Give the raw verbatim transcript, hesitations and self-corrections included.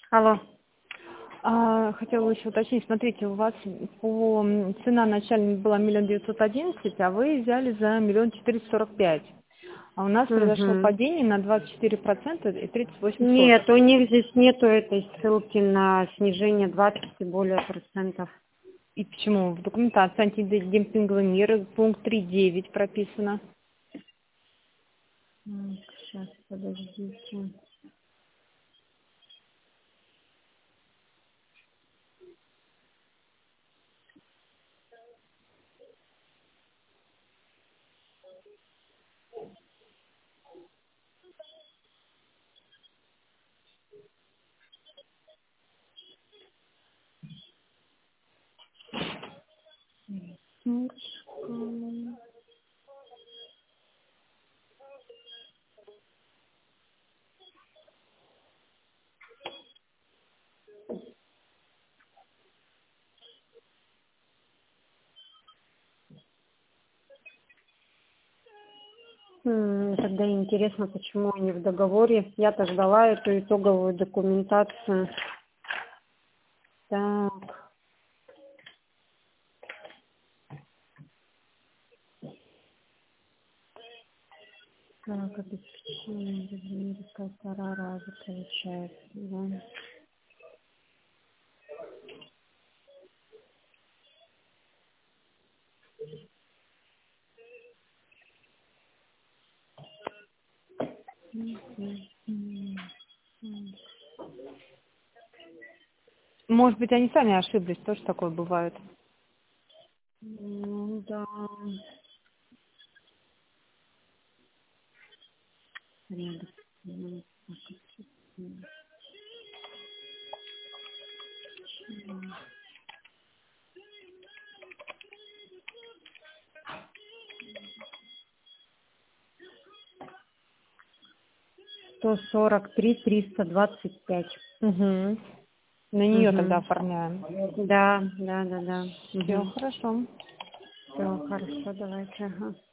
Алло. А, хотела еще уточнить, смотрите, у вас по м, цена начальная была миллион девятьсот одиннадцать, а вы взяли за миллион четыреста сорок пять. А у нас произошло Угу. падение на двадцать четыре процента и тридцать восемь сотых. Нет, у них здесь нету этой ссылки на снижение двадцать и более процентов. И почему? В документации антидемпинговые меры, пункт три девять прописано. Сейчас, подождите. М, Тогда интересно, почему они в договоре. Я-то ждала эту итоговую документацию. Так, так, обеспечение в размере полтора раза получается, да. Мгм. М. Может быть, они сами ошиблись, тоже такое бывает. Ну да. Порядок. Ну, так, м, м. сто сорок три триста двадцать пять. Угу. На нее тогда Угу. оформляем. Да, да, да, да. Все Угу. хорошо. Все, хорошо, давайте. Ага.